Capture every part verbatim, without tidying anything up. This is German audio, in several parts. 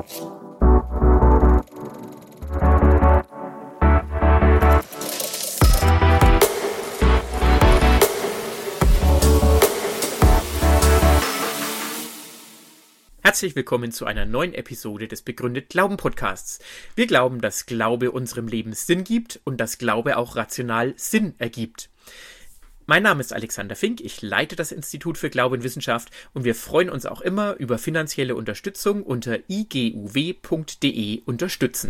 Herzlich willkommen zu einer neuen Episode des Begründet Glauben Podcasts. Wir glauben, dass Glaube unserem Leben Sinn gibt und dass Glaube auch rational Sinn ergibt. Mein Name ist Alexander Fink, ich leite das Institut für Glaube und Wissenschaft und wir freuen uns auch immer über finanzielle Unterstützung unter i g u w punkt d e unterstützen.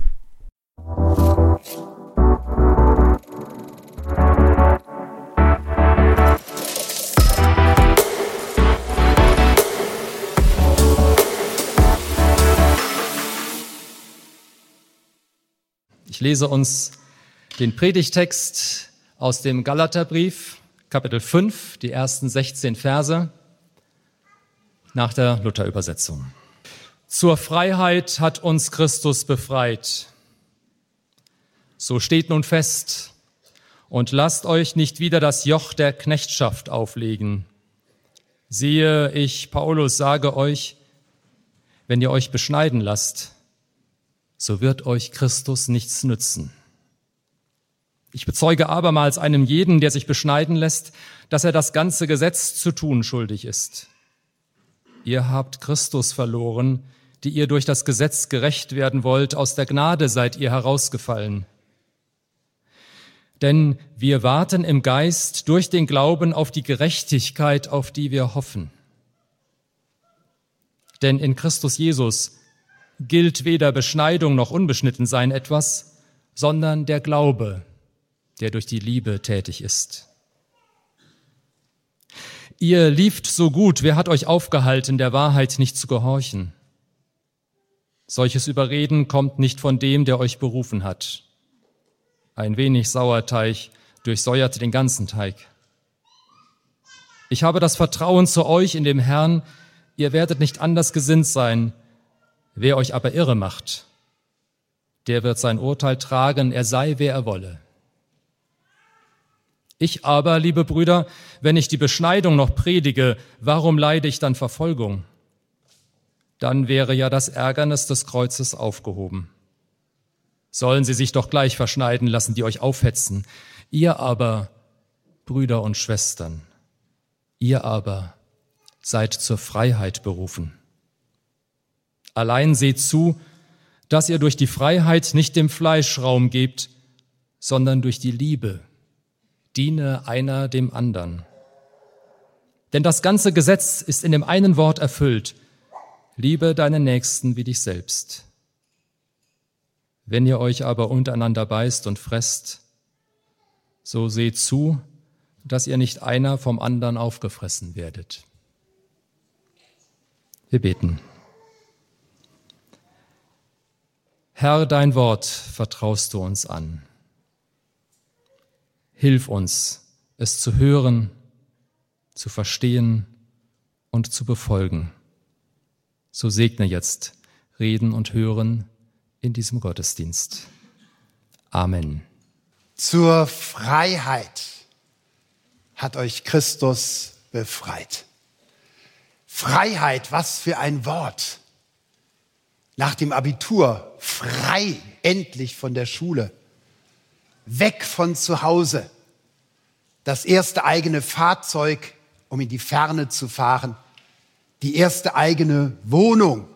Ich lese uns den Predigtext aus dem Galaterbrief, Kapitel fünf, die ersten sechzehn Verse, nach der Luther-Übersetzung. Zur Freiheit hat uns Christus befreit. So steht nun fest und lasst euch nicht wieder das Joch der Knechtschaft auflegen. Siehe, ich, Paulus, sage euch, wenn ihr euch beschneiden lasst, so wird euch Christus nichts nützen. Ich bezeuge abermals einem jeden, der sich beschneiden lässt, dass er das ganze Gesetz zu tun schuldig ist. Ihr habt Christus verloren, die ihr durch das Gesetz gerecht werden wollt, aus der Gnade seid ihr herausgefallen. Denn wir warten im Geist durch den Glauben auf die Gerechtigkeit, auf die wir hoffen. Denn in Christus Jesus gilt weder Beschneidung noch Unbeschnittensein etwas, sondern der Glaube, der durch die Liebe tätig ist. Ihr lieft so gut, wer hat euch aufgehalten, der Wahrheit nicht zu gehorchen? Solches Überreden kommt nicht von dem, der euch berufen hat. Ein wenig Sauerteig durchsäuert den ganzen Teig. Ich habe das Vertrauen zu euch in dem Herrn, ihr werdet nicht anders gesinnt sein. Wer euch aber irre macht, der wird sein Urteil tragen, er sei, wer er wolle. Ich aber, liebe Brüder, wenn ich die Beschneidung noch predige, warum leide ich dann Verfolgung? Dann wäre ja das Ärgernis des Kreuzes aufgehoben. Sollen sie sich doch gleich verschneiden lassen, die euch aufhetzen. Ihr aber, Brüder und Schwestern, ihr aber seid zur Freiheit berufen. Allein seht zu, dass ihr durch die Freiheit nicht dem Fleisch Raum gebt, sondern durch die Liebe diene einer dem anderen. Denn das ganze Gesetz ist in dem einen Wort erfüllt: Liebe deinen Nächsten wie dich selbst. Wenn ihr euch aber untereinander beißt und fresst, so seht zu, dass ihr nicht einer vom anderen aufgefressen werdet. Wir beten. Herr, dein Wort vertraust du uns an. Hilf uns, es zu hören, zu verstehen und zu befolgen. So segne jetzt Reden und Hören in diesem Gottesdienst. Amen. Zur Freiheit hat euch Christus befreit. Freiheit, was für ein Wort. Nach dem Abitur frei, endlich von der Schule, weg von zu Hause, das erste eigene Fahrzeug, um in die Ferne zu fahren, die erste eigene Wohnung,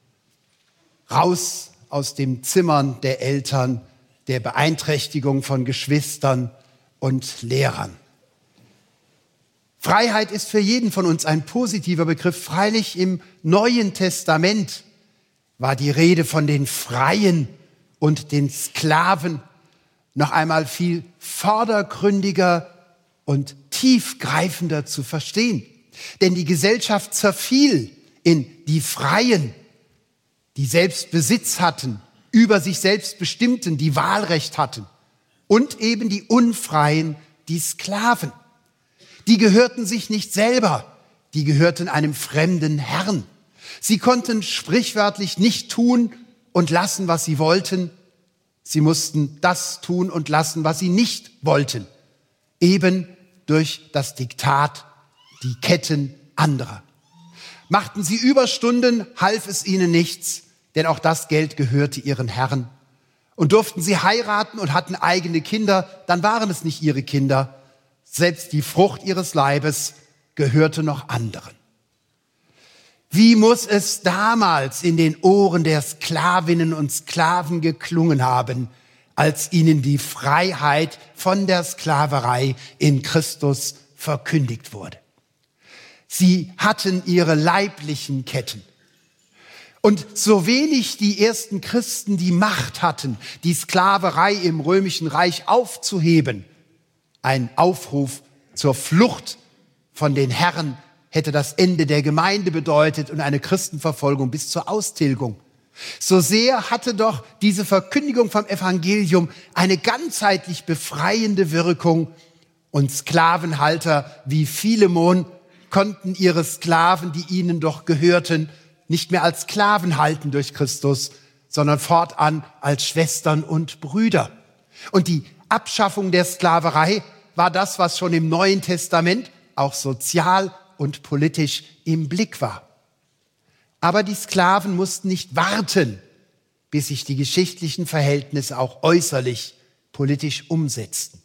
raus aus den Zimmern der Eltern, der Beeinträchtigung von Geschwistern und Lehrern. Freiheit ist für jeden von uns ein positiver Begriff. Freilich im Neuen Testament war die Rede von den Freien und den Sklaven noch einmal viel vordergründiger und tiefgreifender zu verstehen. Denn die Gesellschaft zerfiel in die Freien, die selbst Besitz hatten, über sich selbst bestimmten, die Wahlrecht hatten, und eben die Unfreien, die Sklaven. Die gehörten sich nicht selber, die gehörten einem fremden Herrn. Sie konnten sprichwörtlich nicht tun und lassen, was sie wollten. Sie mussten das tun und lassen, was sie nicht wollten. Eben durch das Diktat, die Ketten anderer. Machten sie Überstunden, half es ihnen nichts. denn auch das Geld gehörte ihren Herren. Und durften sie heiraten und hatten eigene Kinder, dann waren es nicht ihre Kinder. Selbst die Frucht ihres Leibes gehörte noch anderen. Wie muss es damals in den Ohren der Sklavinnen und Sklaven geklungen haben, als ihnen die Freiheit von der Sklaverei in Christus verkündigt wurde. Sie hatten ihre leiblichen Ketten. Und so wenig die ersten Christen die Macht hatten, die Sklaverei im Römischen Reich aufzuheben, ein Aufruf zur Flucht von den Herren hätte das Ende der Gemeinde bedeutet und eine Christenverfolgung bis zur Austilgung. So sehr hatte doch diese Verkündigung vom Evangelium eine ganzheitlich befreiende Wirkung und Sklavenhalter wie Philemon konnten ihre Sklaven, die ihnen doch gehörten, nicht mehr als Sklaven halten durch Christus, sondern fortan als Schwestern und Brüder. Und die Abschaffung der Sklaverei war das, was schon im Neuen Testament auch sozial und politisch im Blick war. Aber die Sklaven mussten nicht warten, bis sich die geschichtlichen Verhältnisse auch äußerlich politisch umsetzten.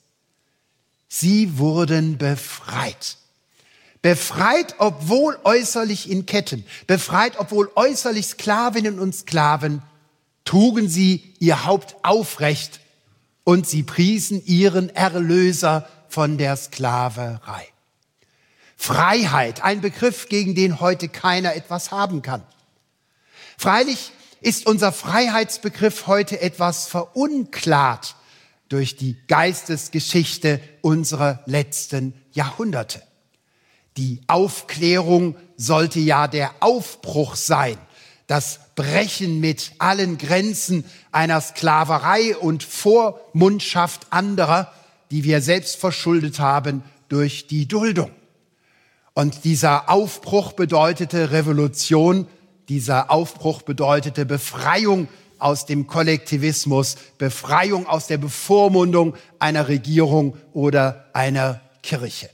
Sie wurden befreit. Befreit, obwohl äußerlich in Ketten, befreit, obwohl äußerlich Sklavinnen und Sklaven, trugen sie ihr Haupt aufrecht und sie priesen ihren Erlöser von der Sklaverei. Freiheit, ein Begriff, gegen den heute keiner etwas haben kann. Freilich ist unser Freiheitsbegriff heute etwas verunklart durch die Geistesgeschichte unserer letzten Jahrhunderte. Die Aufklärung sollte ja der Aufbruch sein, das Brechen mit allen Grenzen einer Sklaverei und Vormundschaft anderer, die wir selbst verschuldet haben durch die Duldung. Und dieser Aufbruch bedeutete Revolution, dieser Aufbruch bedeutete Befreiung aus dem Kollektivismus, Befreiung aus der Bevormundung einer Regierung oder einer Kirche.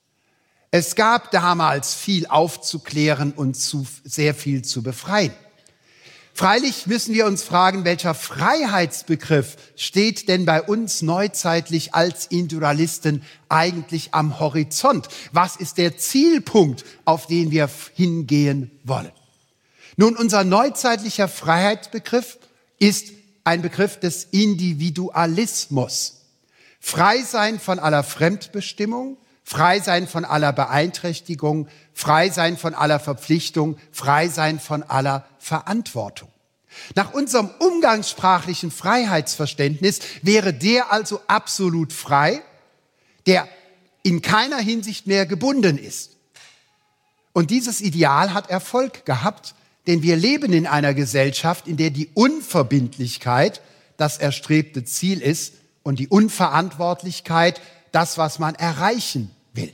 Es gab damals viel aufzuklären und zu, sehr viel zu befreien. Freilich müssen wir uns fragen, welcher Freiheitsbegriff steht denn bei uns neuzeitlich als Individualisten eigentlich am Horizont? Was ist der Zielpunkt, auf den wir hingehen wollen? Nun, unser neuzeitlicher Freiheitsbegriff ist ein Begriff des Individualismus. Frei sein von aller Fremdbestimmung, frei sein von aller Beeinträchtigung, frei sein von aller Verpflichtung, frei sein von aller Verantwortung. Nach unserem umgangssprachlichen Freiheitsverständnis wäre der also absolut frei, der in keiner Hinsicht mehr gebunden ist. Und dieses Ideal hat Erfolg gehabt, denn wir leben in einer Gesellschaft, in der die Unverbindlichkeit das erstrebte Ziel ist und die Unverantwortlichkeit das, was man erreichen will.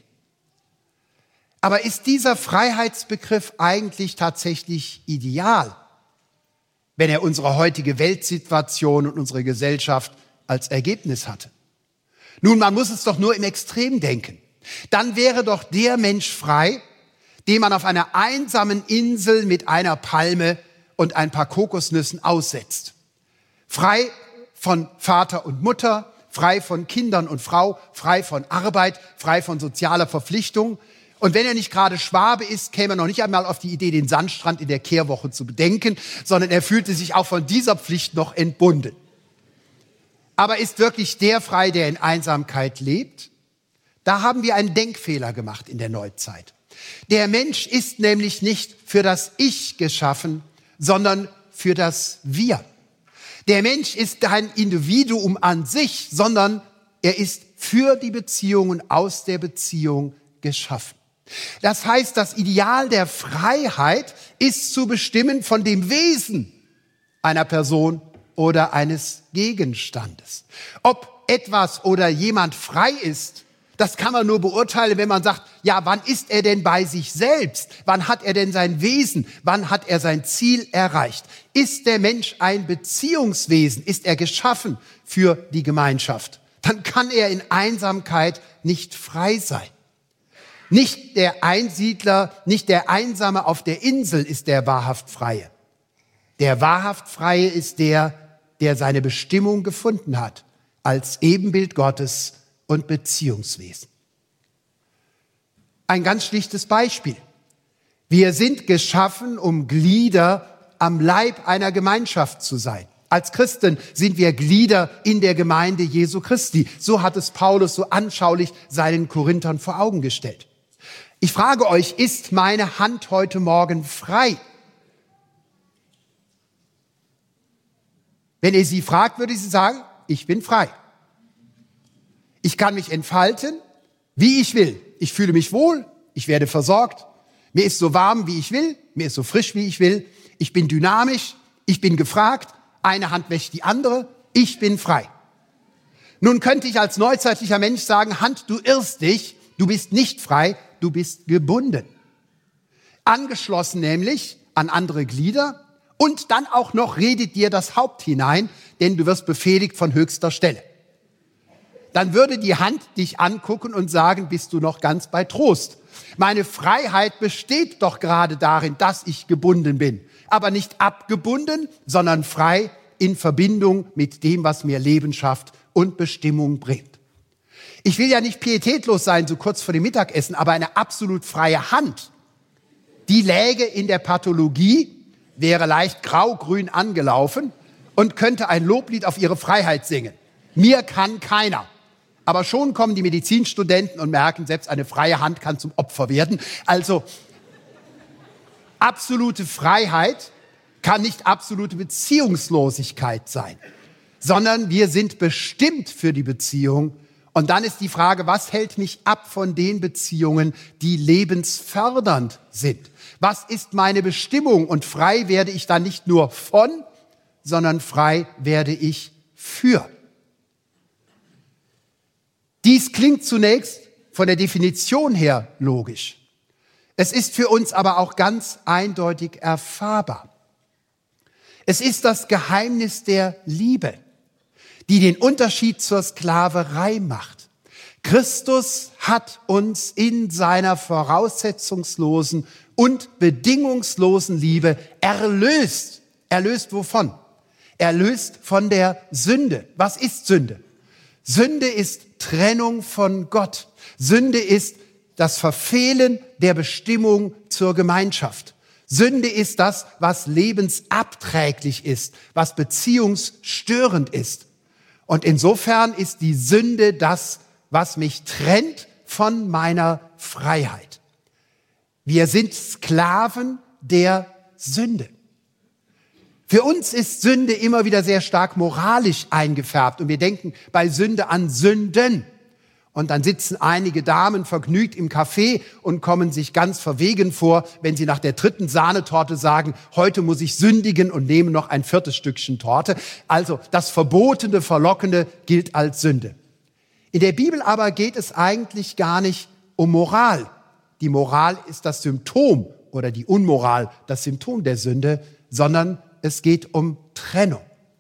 Aber ist dieser Freiheitsbegriff eigentlich tatsächlich ideal, wenn er unsere heutige Weltsituation und unsere Gesellschaft als Ergebnis hatte? Nun, man muss es doch nur im Extrem denken. Dann wäre doch der Mensch frei, den man auf einer einsamen Insel mit einer Palme und ein paar Kokosnüssen aussetzt. Frei von Vater und Mutter, frei von Kindern und Frau, frei von Arbeit, frei von sozialer Verpflichtung. Und wenn er nicht gerade Schwabe ist, käme er noch nicht einmal auf die Idee, den Sandstrand in der Kehrwoche zu bedenken, sondern er fühlte sich auch von dieser Pflicht noch entbunden. Aber ist wirklich der frei, der in Einsamkeit lebt? Da haben wir einen Denkfehler gemacht in der Neuzeit. Der Mensch ist nämlich nicht für das Ich geschaffen, sondern für das Wir. Der Mensch ist kein Individuum an sich, sondern er ist für die Beziehung und aus der Beziehung geschaffen. Das heißt, das Ideal der Freiheit ist zu bestimmen von dem Wesen einer Person oder eines Gegenstandes. Ob etwas oder jemand frei ist, das kann man nur beurteilen, wenn man sagt, ja, wann ist er denn bei sich selbst? Wann hat er denn sein Wesen? Wann hat er sein Ziel erreicht? Ist der Mensch ein Beziehungswesen? Ist er geschaffen für die Gemeinschaft? Dann kann er in Einsamkeit nicht frei sein. Nicht der Einsiedler, nicht der Einsame auf der Insel ist der wahrhaft Freie, Der wahrhaft Freie ist der, der seine Bestimmung gefunden hat, als Ebenbild Gottes und Beziehungswesen. Ein ganz schlichtes Beispiel. Wir sind geschaffen, um Glieder am Leib einer Gemeinschaft zu sein. Als Christen sind wir Glieder in der Gemeinde Jesu Christi. So hat es Paulus so anschaulich seinen Korinthern vor Augen gestellt. Ich frage euch, ist meine Hand heute Morgen frei? Wenn ihr sie fragt, würde sie sagen, ich bin frei. Ich kann mich entfalten, wie ich will. Ich fühle mich wohl, ich werde versorgt. Mir ist so warm, wie ich will. Mir ist so frisch, wie ich will. Ich bin dynamisch, ich bin gefragt. Eine Hand wäscht die andere. Ich bin frei. Nun könnte ich als neuzeitlicher Mensch sagen, Hand, du irrst dich. Du bist nicht frei, du bist gebunden. Angeschlossen nämlich an andere Glieder. Und dann auch noch redet dir das Haupt hinein, denn du wirst befehligt von höchster Stelle. Dann würde die Hand dich angucken und sagen, bist du noch ganz bei Trost. Meine Freiheit besteht doch gerade darin, dass ich gebunden bin. Aber nicht abgebunden, sondern frei in Verbindung mit dem, was mir Leben schafft und Bestimmung bringt. Ich will ja nicht pietätlos sein, so kurz vor dem Mittagessen, aber eine absolut freie Hand, die läge in der Pathologie, wäre leicht grau-grün angelaufen und könnte ein Loblied auf ihre Freiheit singen. Mir kann keiner. Aber schon kommen die Medizinstudenten und merken, selbst eine freie Hand kann zum Opfer werden. Also absolute Freiheit kann nicht absolute Beziehungslosigkeit sein, sondern wir sind bestimmt für die Beziehung. Und dann ist die Frage, was hält mich ab von den Beziehungen, die lebensfördernd sind? Was ist meine Bestimmung? Und frei werde ich dann nicht nur von, sondern frei werde ich für. Dies klingt zunächst von der Definition her logisch. Es ist für uns aber auch ganz eindeutig erfahrbar. Es ist das Geheimnis der Liebe, die den Unterschied zur Sklaverei macht. Christus hat uns in seiner voraussetzungslosen und bedingungslosen Liebe erlöst. Erlöst wovon? Erlöst von der Sünde. Was ist Sünde? Sünde ist Trennung von Gott. Sünde ist das Verfehlen der Bestimmung zur Gemeinschaft. Sünde ist das, was lebensabträglich ist, was beziehungsstörend ist. Und insofern ist die Sünde das, was mich trennt von meiner Freiheit. Wir sind Sklaven der Sünde. Für uns ist Sünde immer wieder sehr stark moralisch eingefärbt und wir denken bei Sünde an Sünden. Und dann sitzen einige Damen vergnügt im Café und kommen sich ganz verwegen vor, wenn sie nach der dritten Sahnetorte sagen, heute muss ich sündigen und nehmen noch ein viertes Stückchen Torte. Also das Verbotene, Verlockende gilt als Sünde. In der Bibel aber geht es eigentlich gar nicht um Moral. Die Moral ist das Symptom oder die Unmoral das Symptom der Sünde, sondern es geht um Trennung.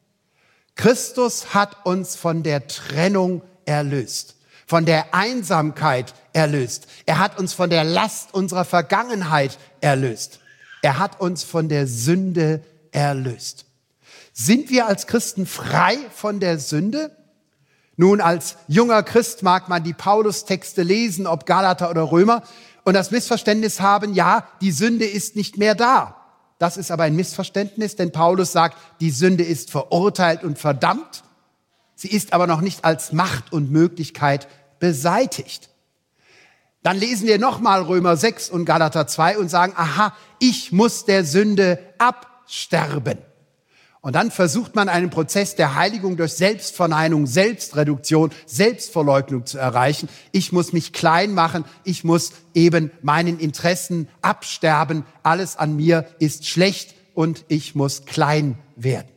Christus hat uns von der Trennung erlöst, von der Einsamkeit erlöst. Er hat uns von der Last unserer Vergangenheit erlöst. Er hat uns von der Sünde erlöst. Sind wir als Christen frei von der Sünde? Nun, als junger Christ mag man die Paulus-Texte lesen, ob Galater oder Römer, und das Missverständnis haben, ja, die Sünde ist nicht mehr da. Das ist aber ein Missverständnis, denn Paulus sagt, die Sünde ist verurteilt und verdammt. Sie ist aber noch nicht als Macht und Möglichkeit beseitigt. Dann lesen wir nochmal Römer sechs und Galater zwei und sagen, aha, ich muss der Sünde absterben. Und dann versucht man einen Prozess der Heiligung durch Selbstverneinung, Selbstreduktion, Selbstverleugnung zu erreichen. Ich muss mich klein machen, ich muss eben meinen Interessen absterben. Alles an mir ist schlecht und ich muss klein werden.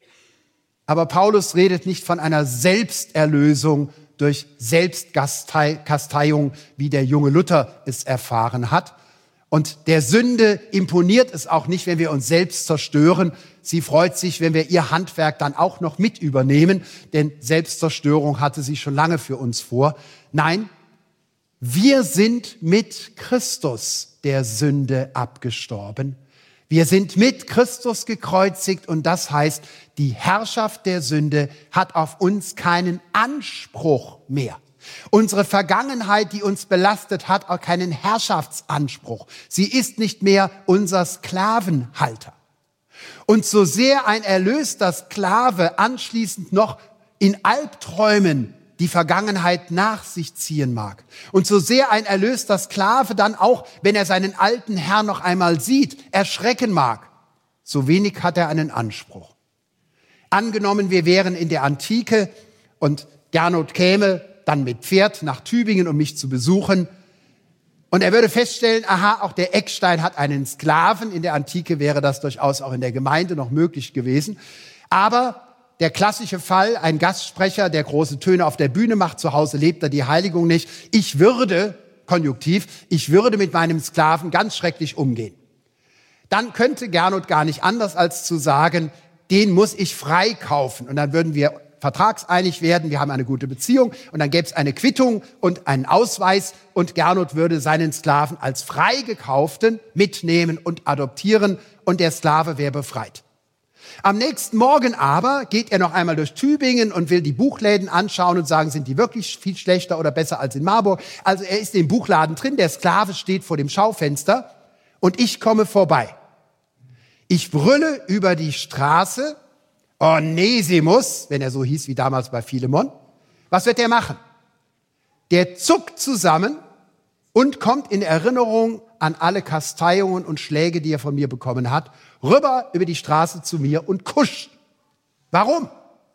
Aber Paulus redet nicht von einer Selbsterlösung durch Selbstkasteiung, wie der junge Luther es erfahren hat. Und der Sünde imponiert es auch nicht, wenn wir uns selbst zerstören. Sie freut sich, wenn wir ihr Handwerk dann auch noch mit übernehmen, denn Selbstzerstörung hatte sie schon lange für uns vor. Nein, wir sind mit Christus der Sünde abgestorben. Wir sind mit Christus gekreuzigt und das heißt, die Herrschaft der Sünde hat auf uns keinen Anspruch mehr. Unsere Vergangenheit, die uns belastet, hat auch keinen Herrschaftsanspruch. Sie ist nicht mehr unser Sklavenhalter. Und so sehr ein erlöster Sklave anschließend noch in Albträumen die Vergangenheit nach sich ziehen mag. Und so sehr ein erlöster Sklave dann auch, wenn er seinen alten Herrn noch einmal sieht, erschrecken mag, so wenig hat er einen Anspruch. Angenommen, wir wären in der Antike und Gernot käme dann mit Pferd nach Tübingen, um mich zu besuchen. Und er würde feststellen, aha, auch der Eckstein hat einen Sklaven. In der Antike wäre das durchaus auch in der Gemeinde noch möglich gewesen. Aber der klassische Fall, ein Gastsprecher, der große Töne auf der Bühne macht, zu Hause lebt er die Heiligung nicht. Ich würde, Konjunktiv, ich würde mit meinem Sklaven ganz schrecklich umgehen. Dann könnte Gernot gar nicht anders als zu sagen, den muss ich freikaufen. Und dann würden wir vertragseinig werden, wir haben eine gute Beziehung und dann gäbe es eine Quittung und einen Ausweis und Gernot würde seinen Sklaven als freigekauften mitnehmen und adoptieren und der Sklave wäre befreit. Am nächsten Morgen aber geht er noch einmal durch Tübingen und will die Buchläden anschauen und sagen, sind die wirklich viel schlechter oder besser als in Marburg? Also er ist im Buchladen drin, der Sklave steht vor dem Schaufenster und ich komme vorbei. Ich brülle über die Straße, Onesimus, wenn er so hieß wie damals bei Philemon. Was wird er machen? Der zuckt zusammen und kommt in Erinnerung an alle Kasteiungen und Schläge, die er von mir bekommen hat, rüber über die Straße zu mir und kuscht. Warum?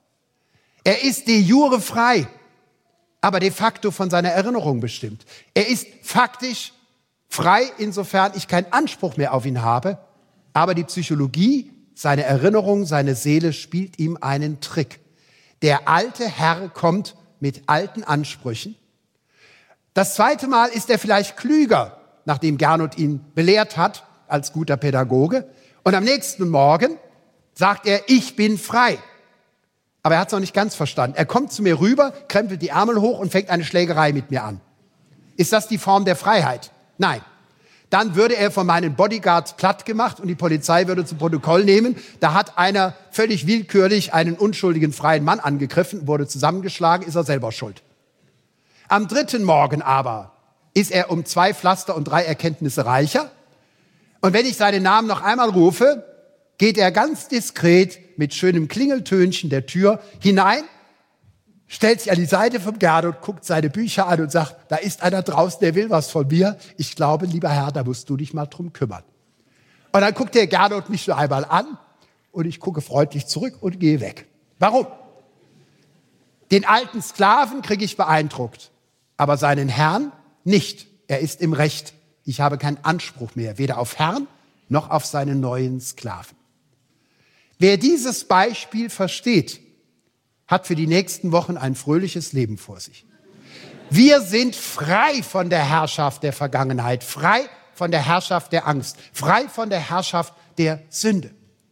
Er ist de jure frei, aber de facto von seiner Erinnerung bestimmt. Er ist faktisch frei, insofern ich keinen Anspruch mehr auf ihn habe, aber die Psychologie, seine Erinnerung, seine Seele spielt ihm einen Trick. Der alte Herr kommt mit alten Ansprüchen. Das zweite Mal ist er vielleicht klüger, nachdem Gernot ihn belehrt hat, als guter Pädagoge. Und am nächsten Morgen sagt er, ich bin frei. Aber er hat es noch nicht ganz verstanden. Er kommt zu mir rüber, krempelt die Ärmel hoch und fängt eine Schlägerei mit mir an. Ist das die Form der Freiheit? Nein. Dann würde er von meinen Bodyguards platt gemacht und die Polizei würde zu Protokoll nehmen. Da hat einer völlig willkürlich einen unschuldigen freien Mann angegriffen, wurde zusammengeschlagen, ist er selber schuld. Am dritten Morgen aber ist er um zwei Pflaster und drei Erkenntnisse reicher. Und wenn ich seinen Namen noch einmal rufe, geht er ganz diskret mit schönem Klingeltönchen der Tür hinein, stellt sich an die Seite vom Gernot, guckt seine Bücher an und sagt, da ist einer draußen, der will was von mir. Ich glaube, lieber Herr, da musst du dich mal drum kümmern. Und dann guckt der Gernot mich noch einmal an und ich gucke freundlich zurück und gehe weg. Warum? Den alten Sklaven kriege ich beeindruckt, aber seinen Herrn nicht. Er ist im Recht. Ich habe keinen Anspruch mehr, weder auf Herrn noch auf seinen neuen Sklaven. Wer dieses Beispiel versteht, hat für die nächsten Wochen ein fröhliches Leben vor sich. Wir sind frei von der Herrschaft der Vergangenheit, frei von der Herrschaft der Angst, frei von der Herrschaft der Sünde.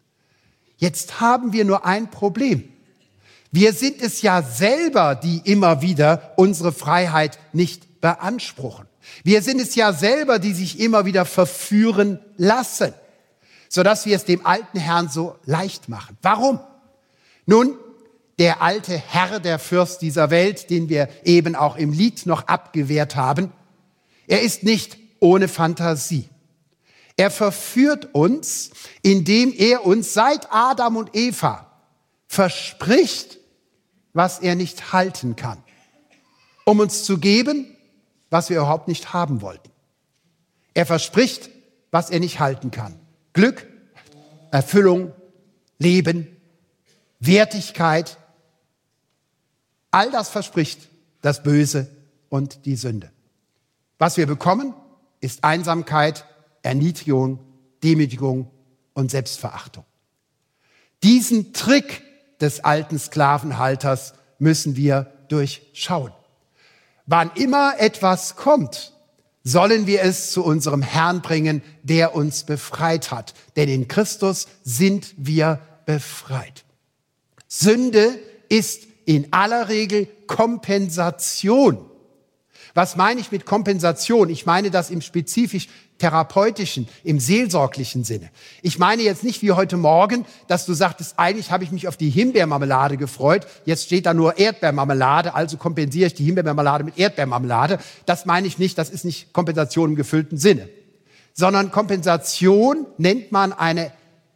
Jetzt haben wir nur ein Problem. Wir sind es ja selber, die immer wieder unsere Freiheit nicht beanspruchen. Wir sind es ja selber, die sich immer wieder verführen lassen, sodass wir es dem alten Herrn so leicht machen. Warum? Nun, der alte Herr, der Fürst dieser Welt, den wir eben auch im Lied noch abgewehrt haben, er ist nicht ohne Fantasie. Er verführt uns, indem er uns seit Adam und Eva verspricht, was er nicht halten kann, um uns zu geben, was wir überhaupt nicht haben wollten. Er verspricht, was er nicht halten kann. Glück, Erfüllung, Leben, Wertigkeit, all das verspricht das Böse und die Sünde. Was wir bekommen, ist Einsamkeit, Erniedrigung, Demütigung und Selbstverachtung. Diesen Trick des alten Sklavenhalters müssen wir durchschauen. Wann immer etwas kommt, sollen wir es zu unserem Herrn bringen, der uns befreit hat. Denn in Christus sind wir befreit. Sünde ist in aller Regel Kompensation Was meine ich mit Kompensation? Ich meine das im spezifisch therapeutischen, im seelsorglichen Sinne. Ich meine jetzt nicht wie heute Morgen, dass du sagtest, eigentlich habe ich mich auf die Himbeermarmelade gefreut, jetzt steht da nur Erdbeermarmelade, also kompensiere ich die Himbeermarmelade mit Erdbeermarmelade. Das meine ich nicht, das ist nicht Kompensation im gefüllten Sinne. Sondern Kompensation nennt man eine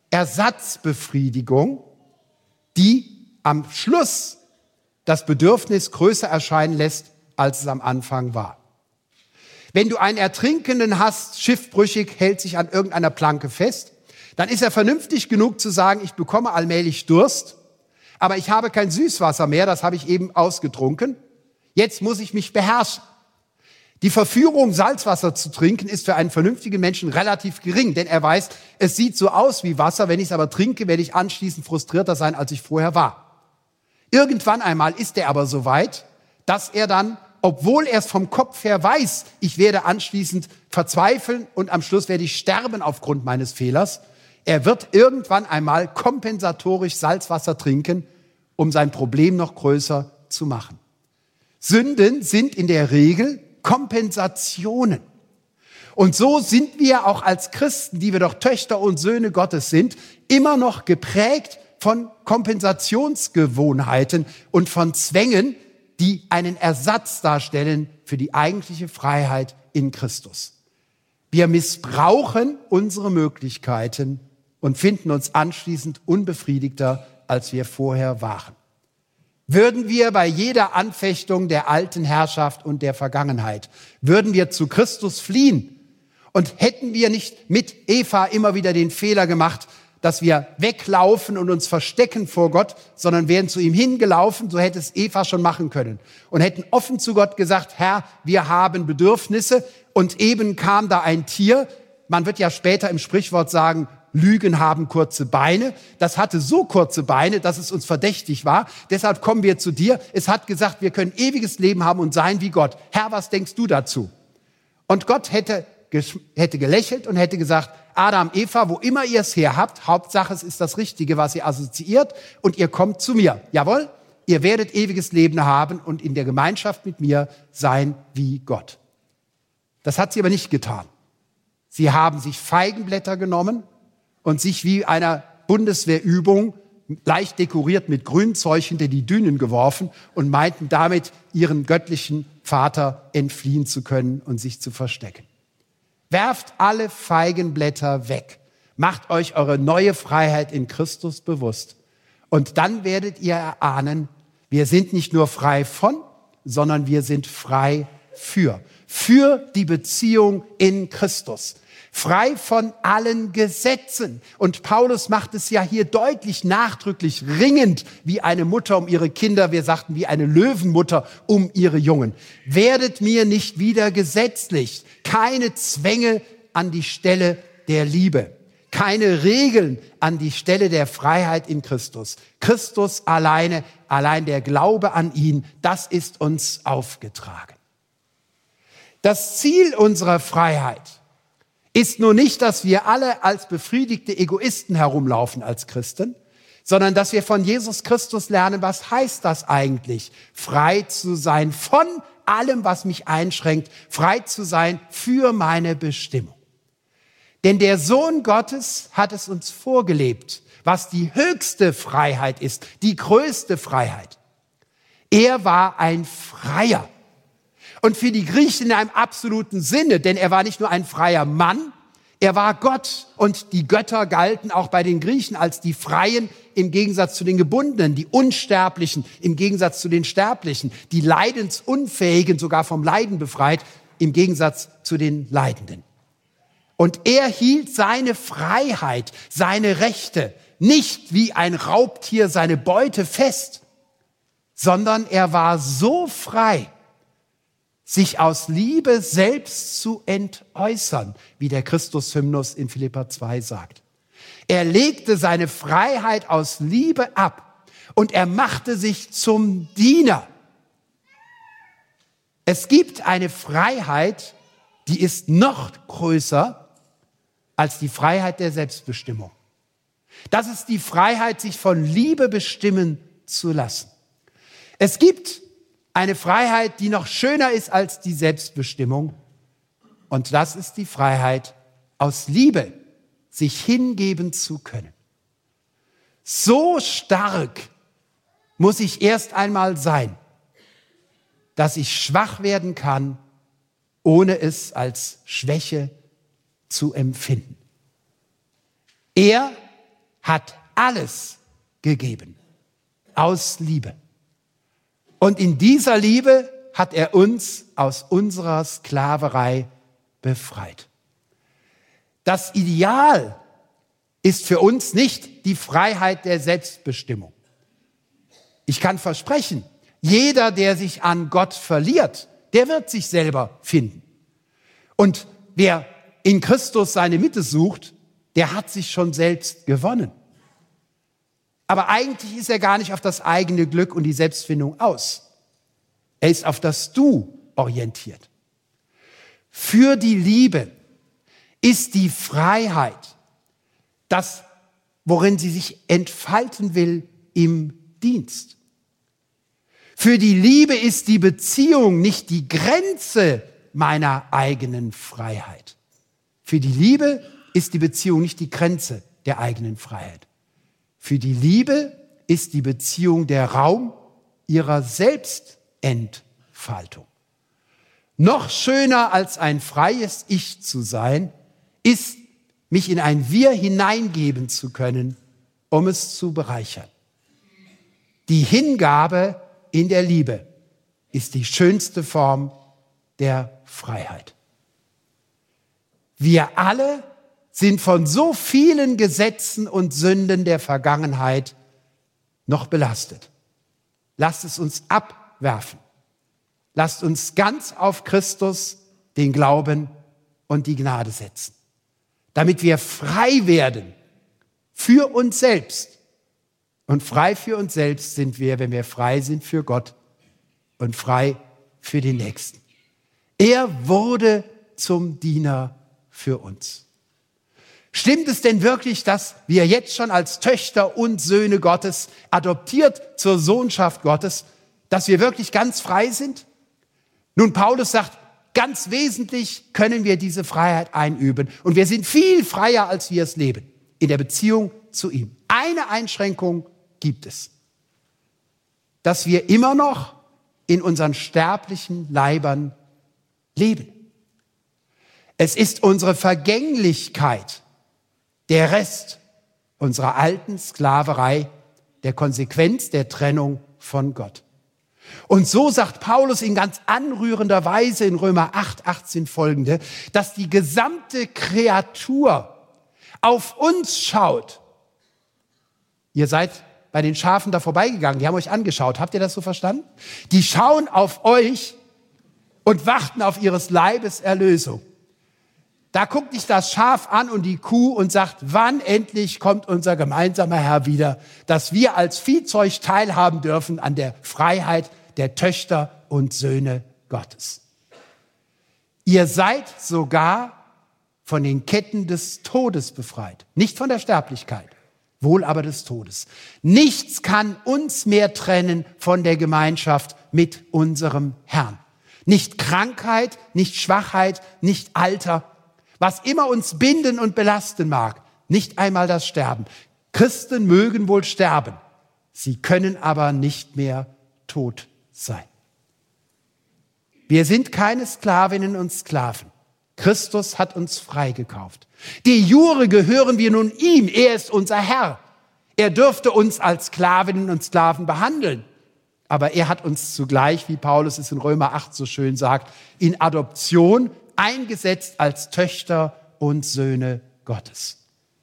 Ersatzbefriedigung, die am Schluss das Bedürfnis größer erscheinen lässt, als es am Anfang war. Wenn du einen Ertrinkenden hast, schiffbrüchig, hält sich an irgendeiner Planke fest, dann ist er vernünftig genug zu sagen, ich bekomme allmählich Durst, aber ich habe kein Süßwasser mehr, das habe ich eben ausgetrunken. Jetzt muss ich mich beherrschen. Die Verführung, Salzwasser zu trinken, ist für einen vernünftigen Menschen relativ gering, denn er weiß, es sieht so aus wie Wasser, wenn ich es aber trinke, werde ich anschließend frustrierter sein, als ich vorher war. Irgendwann einmal ist er aber so weit, dass er dann, obwohl er es vom Kopf her weiß, ich werde anschließend verzweifeln und am Schluss werde ich sterben aufgrund meines Fehlers, er wird irgendwann einmal kompensatorisch Salzwasser trinken, um sein Problem noch größer zu machen. Sünden sind in der Regel Kompensationen. Und so sind wir auch als Christen, die wir doch Töchter und Söhne Gottes sind, immer noch geprägt von Kompensationsgewohnheiten und von Zwängen, die einen Ersatz darstellen für die eigentliche Freiheit in Christus. Wir missbrauchen unsere Möglichkeiten und finden uns anschließend unbefriedigter, als wir vorher waren. Würden wir bei jeder Anfechtung der alten Herrschaft und der Vergangenheit, würden wir zu Christus fliehen und hätten wir nicht mit Eva immer wieder den Fehler gemacht, dass wir weglaufen und uns verstecken vor Gott, sondern wären zu ihm hingelaufen, so hätte es Eva schon machen können. Und hätten offen zu Gott gesagt, Herr, wir haben Bedürfnisse. Und eben kam da ein Tier. Man wird ja später im Sprichwort sagen, Lügen haben kurze Beine. Das hatte so kurze Beine, dass es uns verdächtig war. Deshalb kommen wir zu dir. Es hat gesagt, wir können ewiges Leben haben und sein wie Gott. Herr, was denkst du dazu? Und Gott hätte, hätte gelächelt und hätte gesagt, Adam, Eva, wo immer ihr es her habt, Hauptsache es ist das Richtige, was ihr assoziiert und ihr kommt zu mir. Jawohl, ihr werdet ewiges Leben haben und in der Gemeinschaft mit mir sein wie Gott. Das hat sie aber nicht getan. Sie haben sich Feigenblätter genommen und sich wie einer Bundeswehrübung leicht dekoriert mit Grünzeug hinter die Dünen geworfen und meinten damit, ihren göttlichen Vater entfliehen zu können und sich zu verstecken. Werft alle Feigenblätter weg. Macht euch eure neue Freiheit in Christus bewusst. Und dann werdet ihr erahnen, wir sind nicht nur frei von, sondern wir sind frei für. Für die Beziehung in Christus. Frei von allen Gesetzen. Und Paulus macht es ja hier deutlich, nachdrücklich, ringend wie eine Mutter um ihre Kinder. Wir sagten, wie eine Löwenmutter um ihre Jungen. Werdet mir nicht wieder gesetzlich. Keine Zwänge an die Stelle der Liebe. Keine Regeln an die Stelle der Freiheit in Christus. Christus alleine, allein der Glaube an ihn, das ist uns aufgetragen. Das Ziel unserer Freiheit ist nur nicht, dass wir alle als befriedigte Egoisten herumlaufen als Christen, sondern dass wir von Jesus Christus lernen, was heißt das eigentlich? Frei zu sein von allem, was mich einschränkt, frei zu sein für meine Bestimmung. Denn der Sohn Gottes hat es uns vorgelebt, was die höchste Freiheit ist, die größte Freiheit. Er war ein Freier. Und für die Griechen in einem absoluten Sinne, denn er war nicht nur ein freier Mann, er war Gott und die Götter galten auch bei den Griechen als die Freien im Gegensatz zu den Gebundenen, die Unsterblichen im Gegensatz zu den Sterblichen, die Leidensunfähigen sogar vom Leiden befreit im Gegensatz zu den Leidenden. Und er hielt seine Freiheit, seine Rechte nicht wie ein Raubtier seine Beute fest, sondern er war so frei, sich aus Liebe selbst zu entäußern, wie der Christus-Hymnus in Philipper zwei sagt. Er legte seine Freiheit aus Liebe ab und er machte sich zum Diener. Es gibt eine Freiheit, die ist noch größer als die Freiheit der Selbstbestimmung. Das ist die Freiheit, sich von Liebe bestimmen zu lassen. Es gibt Eine Freiheit, die noch schöner ist als die Selbstbestimmung. Und das ist die Freiheit, aus Liebe sich hingeben zu können. So stark muss ich erst einmal sein, dass ich schwach werden kann, ohne es als Schwäche zu empfinden. Er hat alles gegeben, aus Liebe. Und in dieser Liebe hat er uns aus unserer Sklaverei befreit. Das Ideal ist für uns nicht die Freiheit der Selbstbestimmung. Ich kann versprechen, jeder, der sich an Gott verliert, der wird sich selber finden. Und wer in Christus seine Mitte sucht, der hat sich schon selbst gewonnen. Aber eigentlich ist er gar nicht auf das eigene Glück und die Selbstfindung aus. Er ist auf das Du orientiert. Für die Liebe ist die Freiheit das, worin sie sich entfalten will, im Dienst. Für die Liebe ist die Beziehung nicht die Grenze meiner eigenen Freiheit. Für die Liebe ist die Beziehung nicht die Grenze der eigenen Freiheit. Für die Liebe ist die Beziehung der Raum ihrer Selbstentfaltung. Noch schöner als ein freies Ich zu sein, ist, mich in ein Wir hineingeben zu können, um es zu bereichern. Die Hingabe in der Liebe ist die schönste Form der Freiheit. Wir alle sind von so vielen Gesetzen und Sünden der Vergangenheit noch belastet. Lasst es uns abwerfen. Lasst uns ganz auf Christus, den Glauben und die Gnade setzen, damit wir frei werden für uns selbst. Und frei für uns selbst sind wir, wenn wir frei sind für Gott und frei für den Nächsten. Er wurde zum Diener für uns. Stimmt es denn wirklich, dass wir jetzt schon als Töchter und Söhne Gottes, adoptiert zur Sohnschaft Gottes, dass wir wirklich ganz frei sind? Nun, Paulus sagt, ganz wesentlich können wir diese Freiheit einüben. Und wir sind viel freier, als wir es leben, in der Beziehung zu ihm. Eine Einschränkung gibt es, dass wir immer noch in unseren sterblichen Leibern leben. Es ist unsere Vergänglichkeit, der Rest unserer alten Sklaverei, der Konsequenz der Trennung von Gott. Und so sagt Paulus in ganz anrührender Weise in Römer acht, achtzehn folgende, dass die gesamte Kreatur auf uns schaut. Ihr seid bei den Schafen da vorbeigegangen, die haben euch angeschaut. Habt ihr das so verstanden? Die schauen auf euch und warten auf ihres Leibes Erlösung. Da guckt dich das Schaf an und die Kuh und sagt, wann endlich kommt unser gemeinsamer Herr wieder, dass wir als Viehzeug teilhaben dürfen an der Freiheit der Töchter und Söhne Gottes. Ihr seid sogar von den Ketten des Todes befreit, nicht von der Sterblichkeit, wohl aber des Todes. Nichts kann uns mehr trennen von der Gemeinschaft mit unserem Herrn. Nicht Krankheit, nicht Schwachheit, nicht Alter, was immer uns binden und belasten mag, nicht einmal das Sterben. Christen mögen wohl sterben, sie können aber nicht mehr tot sein. Wir sind keine Sklavinnen und Sklaven. Christus hat uns freigekauft. De jure gehören wir nun ihm, er ist unser Herr. Er dürfte uns als Sklavinnen und Sklaven behandeln. Aber er hat uns zugleich, wie Paulus es in Römer acht so schön sagt, in Adoption eingesetzt als Töchter und Söhne Gottes.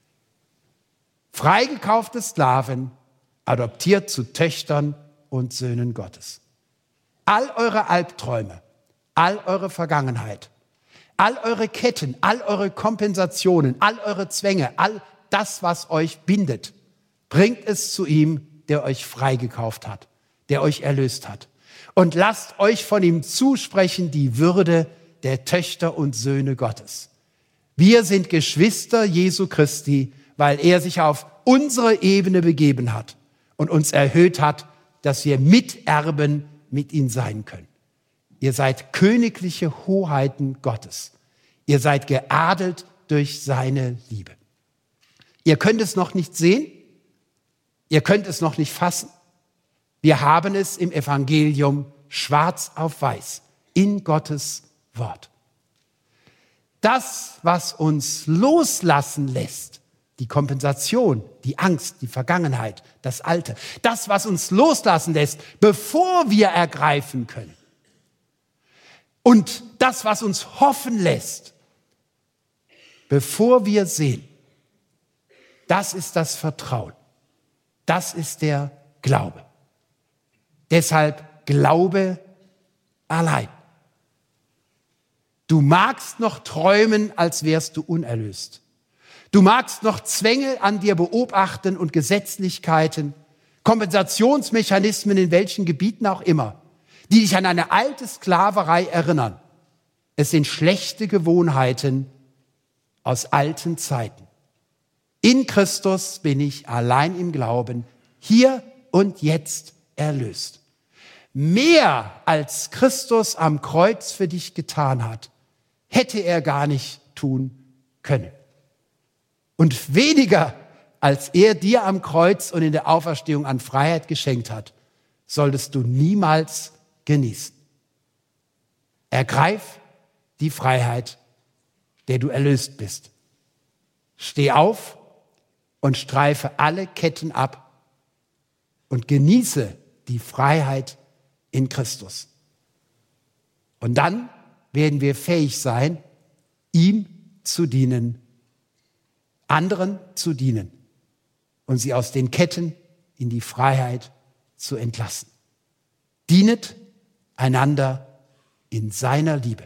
Freigekaufte Sklaven, adoptiert zu Töchtern und Söhnen Gottes. All eure Albträume, all eure Vergangenheit, all eure Ketten, all eure Kompensationen, all eure Zwänge, all das, was euch bindet, bringt es zu ihm, der euch freigekauft hat, der euch erlöst hat. Und lasst euch von ihm zusprechen die Würde der Töchter und Söhne Gottes. Wir sind Geschwister Jesu Christi, weil er sich auf unsere Ebene begeben hat und uns erhöht hat, dass wir Miterben mit ihm sein können. Ihr seid königliche Hoheiten Gottes. Ihr seid geadelt durch seine Liebe. Ihr könnt es noch nicht sehen, ihr könnt es noch nicht fassen. Wir haben es im Evangelium schwarz auf weiß, in Gottes Wort. Das, was uns loslassen lässt, die Kompensation, die Angst, die Vergangenheit, das Alte, das, was uns loslassen lässt, bevor wir ergreifen können. Und das, was uns hoffen lässt, bevor wir sehen, das ist das Vertrauen. Das ist der Glaube. Deshalb Glaube allein. Du magst noch träumen, als wärst du unerlöst. Du magst noch Zwänge an dir beobachten und Gesetzlichkeiten, Kompensationsmechanismen in welchen Gebieten auch immer, die dich an eine alte Sklaverei erinnern. Es sind schlechte Gewohnheiten aus alten Zeiten. In Christus bin ich allein im Glauben, hier und jetzt erlöst. Mehr als Christus am Kreuz für dich getan hat, hätte er gar nicht tun können. Und weniger als er dir am Kreuz und in der Auferstehung an Freiheit geschenkt hat, solltest du niemals genießen. Ergreif die Freiheit, der du erlöst bist. Steh auf und streife alle Ketten ab und genieße die Freiheit in Christus. Und dann werden wir fähig sein, ihm zu dienen, anderen zu dienen und sie aus den Ketten in die Freiheit zu entlassen. Dienet einander in seiner Liebe.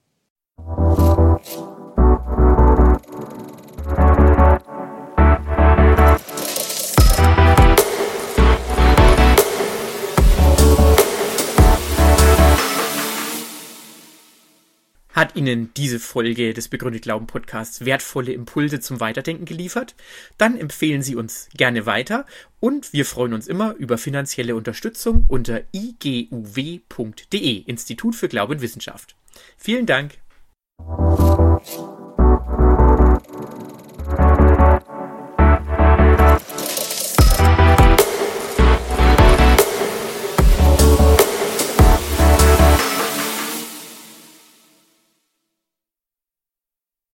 Hat Ihnen diese Folge des Begründet Glauben Podcasts wertvolle Impulse zum Weiterdenken geliefert? Dann empfehlen Sie uns gerne weiter und wir freuen uns immer über finanzielle Unterstützung unter i g u w punkt d e, Institut für Glaube und Wissenschaft. Vielen Dank.